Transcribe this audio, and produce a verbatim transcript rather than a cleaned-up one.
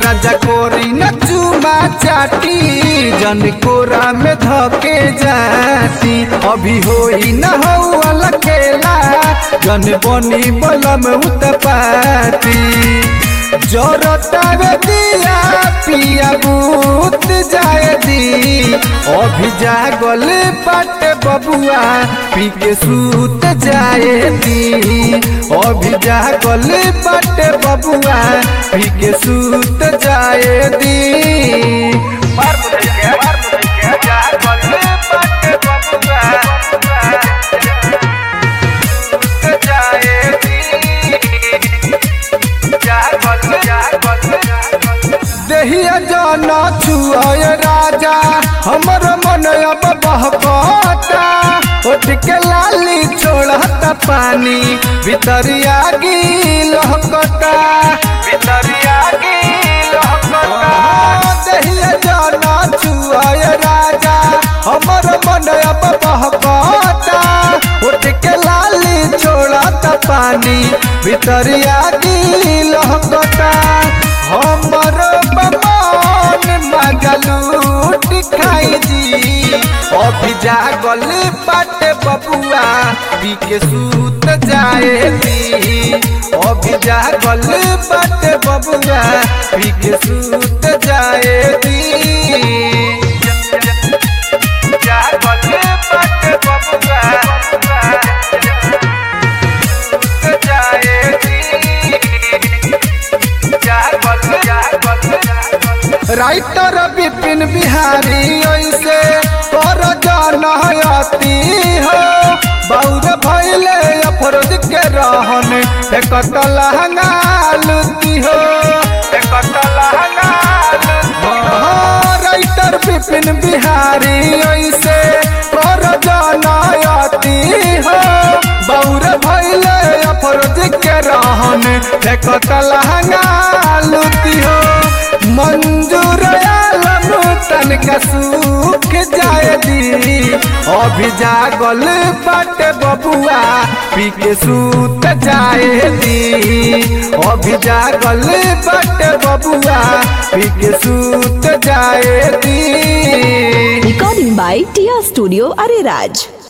राजा कोरी न चुमा चाटी जन कोरा में धके जाती अभी होई न हो खेला जन बनी बलम उत्पाती जोरतावे दिया पिया बूत जाए दी अभी जागल पट बबुआ पी के सूत जाए दी अभी जागल पट बबुआ पी के सूत जाए दी मार मुझे मार मुझे जागल पट बबुआ सूत जाए दी देहिया जाना छुआय राजा हमर मन अब बहकता उठ के लाली छोड़ता पानी भितरिया लहकता भितरिया लहकता देहिया जाना छुआय राजा हमर मन अब बहकता उठ के लाली छोड़ता पानी भितरिया लहकता हमर बमन मगलूट खाई दी अभी जागल पट बबुआ पी के सूत जाए दी अभी जागल पट बबुआ पी के सूत जाए दी जागल पट बबुआ सूत जाए दी राइटर विपिन बिहारी ऐसे कर जानती हो बौर भैले अफरोज के रहन एक लहंगा लुती हो एक लहंगा राइटर विपिन बिहारी ऐसे कर जानती हो बौर भैले अफरोज के रहन एक लहंगा लुती हो मंजूर आलम तनका सूख जाए दी अभी जागल पट बबुआ पी के सूत जाए दी अभी जागल पट बबुआ पी के सूत जाए दी। Recording by Tiya studio Areraj.